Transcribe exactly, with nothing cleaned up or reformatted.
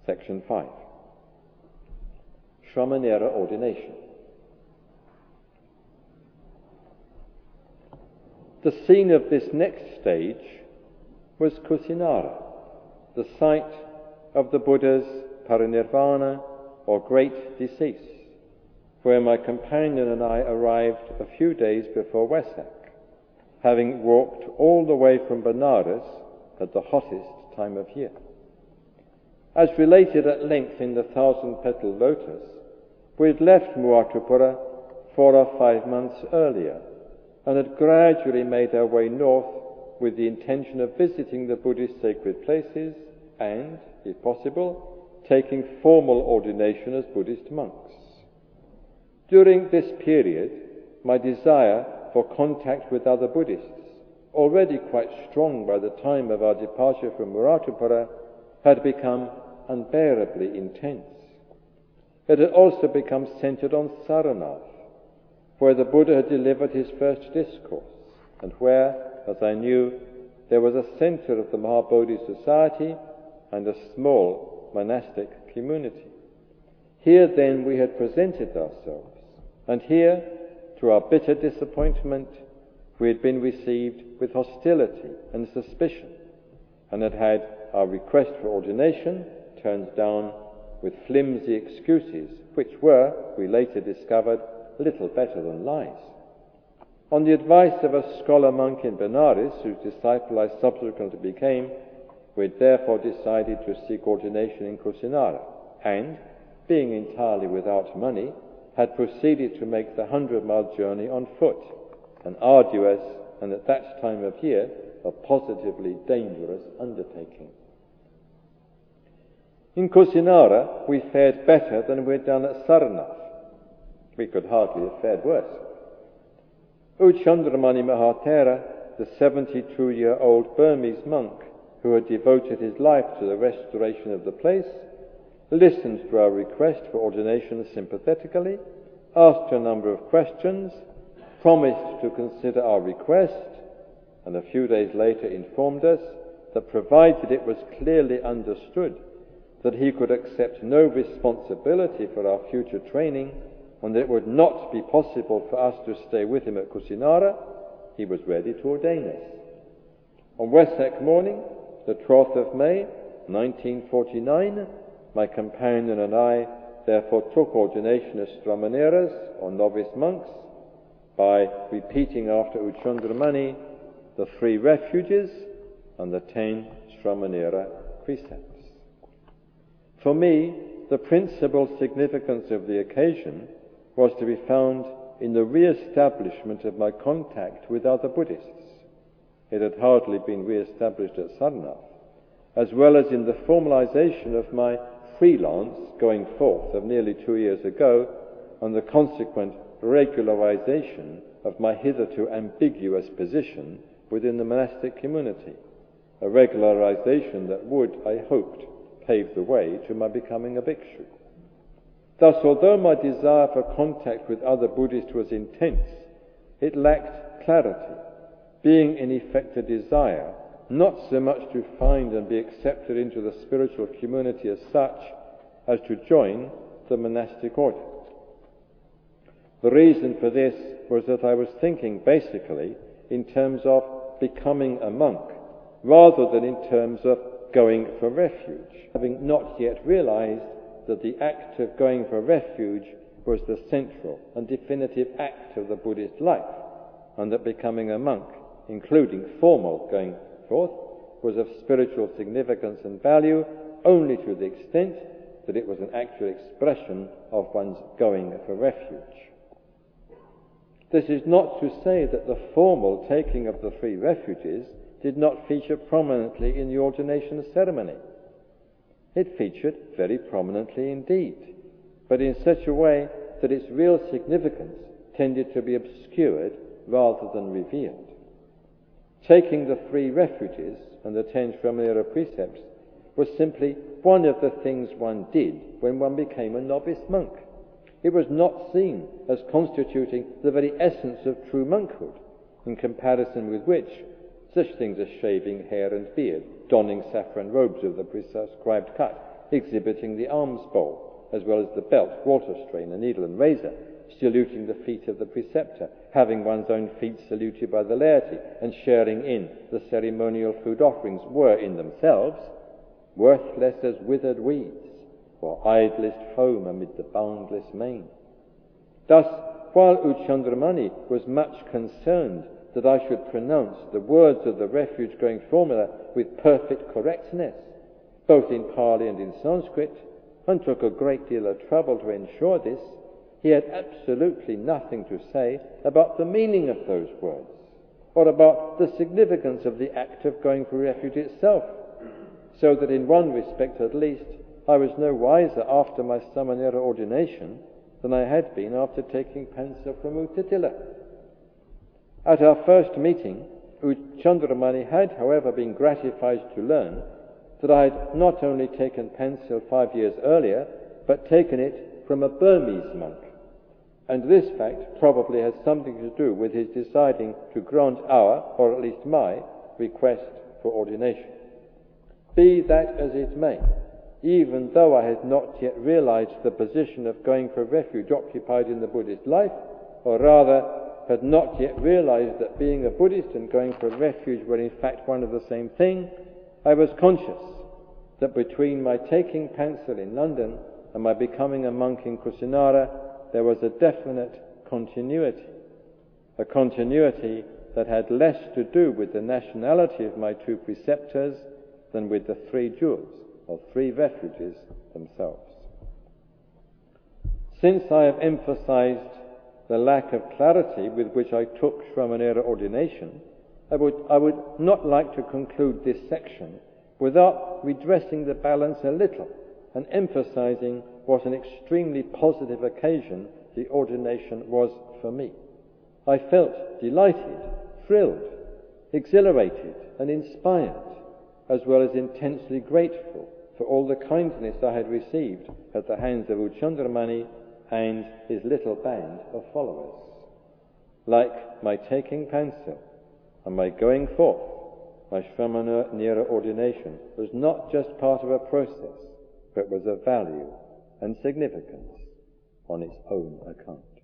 Section five. Shramanera ordination. The scene of this next stage was Kusinara, the site of the Buddha's parinirvana, or great decease, where my companion and I arrived a few days before Wesak, having walked all the way from Benares at the hottest time of year. As related at length in the Thousand-Petal Lotus, we had left Muatupura four or five months earlier and had gradually made our way north with the intention of visiting the Buddhist sacred places and, if possible, taking formal ordination as Buddhist monks. During this period, my desire for contact with other Buddhists, already quite strong by the time of our departure from Muatupura, had become unbearably intense. It had also become centered on Saranath, where the Buddha had delivered his first discourse, and where, as I knew, there was a center of the Mahabodhi Society and a small monastic community. Here then we had presented ourselves, and here, to our bitter disappointment, we had been received with hostility and suspicion, and had had our request for ordination turned down with flimsy excuses, which were, we later discovered, little better than lies. On the advice of a scholar monk in Benares, whose disciple I subsequently became, we had therefore decided to seek ordination in Kusinara, and, being entirely without money, had proceeded to make the hundred-mile journey on foot, an arduous and at that time of year a positively dangerous undertaking. In Kusinara we fared better than we had done at Saranath. We could hardly have fared worse. U Chandramani Mahatera, the seventy-two-year-old Burmese monk who had devoted his life to the restoration of the place, listened to our request for ordination sympathetically, asked a number of questions, promised to consider our request, and a few days later informed us that provided it was clearly understood that he could accept no responsibility for our future training and that it would not be possible for us to stay with him at Kusinara, he was ready to ordain us. On Wesak morning, the twelfth of May, nineteen forty-nine, my companion and I therefore took ordination as Stramaneras, or novice monks, by repeating after U Chandramani the three refuges and the ten Stramanera precepts. For me, the principal significance of the occasion was to be found in the re-establishment of my contact with other Buddhists. It had hardly been re-established at Saranath, as well as in the formalization of my freelance going forth of nearly two years ago, and the consequent regularization of my hitherto ambiguous position within the monastic community, a regularization that would, I hoped, pave the way to my becoming a bhikshu. Thus, although my desire for contact with other Buddhists was intense, it lacked clarity, being in effect a desire not so much to find and be accepted into the spiritual community as such, as to join the monastic order. The reason for this was that I was thinking basically in terms of becoming a monk, rather than in terms of going for refuge, having not yet realized that the act of going for refuge was the central and definitive act of the Buddhist life, and that becoming a monk, including formal going forth, was of spiritual significance and value only to the extent that it was an actual expression of one's going for refuge. This is not to say that the formal taking of the three refuges did not feature prominently in the ordination ceremony. It featured very prominently indeed, but in such a way that its real significance tended to be obscured rather than revealed. Taking the three refuges and the ten Shramanera precepts was simply one of the things one did when one became a novice monk. It was not seen as constituting the very essence of true monkhood, in comparison with which such things as shaving hair and beard, donning saffron robes of the prescribed cut, exhibiting the alms bowl, as well as the belt, water strainer, needle and razor, saluting the feet of the preceptor, having one's own feet saluted by the laity, and sharing in the ceremonial food offerings were in themselves worthless as withered weeds, or idlest foam amid the boundless main. Thus, while U Chandramani was much concerned that I should pronounce the words of the refuge-going formula with perfect correctness, both in Pali and in Sanskrit, and took a great deal of trouble to ensure this, he had absolutely nothing to say about the meaning of those words, or about the significance of the act of going for refuge itself, so that in one respect at least, I was no wiser after my Samanera ordination than I had been after taking Pansa from U Titila. At our first meeting, U Chandramani had, however, been gratified to learn that I had not only taken Pansil five years earlier, but taken it from a Burmese monk, and this fact probably has something to do with his deciding to grant our, or at least my, request for ordination. Be that as it may, even though I had not yet realized the position of going for refuge occupied in the Buddhist life, or rather had not yet realized that being a Buddhist and going for refuge were in fact one of the same thing, I was conscious that between my taking Pansil in London and my becoming a monk in Kusinara, there was a definite continuity, a continuity that had less to do with the nationality of my two preceptors than with the three jewels, or three refuges themselves. Since I have emphasized the lack of clarity with which I took Shramanera ordination, I would, I would not like to conclude this section without redressing the balance a little and emphasizing what an extremely positive occasion the ordination was for me. I felt delighted, thrilled, exhilarated and inspired, as well as intensely grateful for all the kindness I had received at the hands of U Chandramani and his little band of followers. Like my taking Pansil and my going forth, my Shramanera ordination was not just part of a process, but was of value and significance on its own account.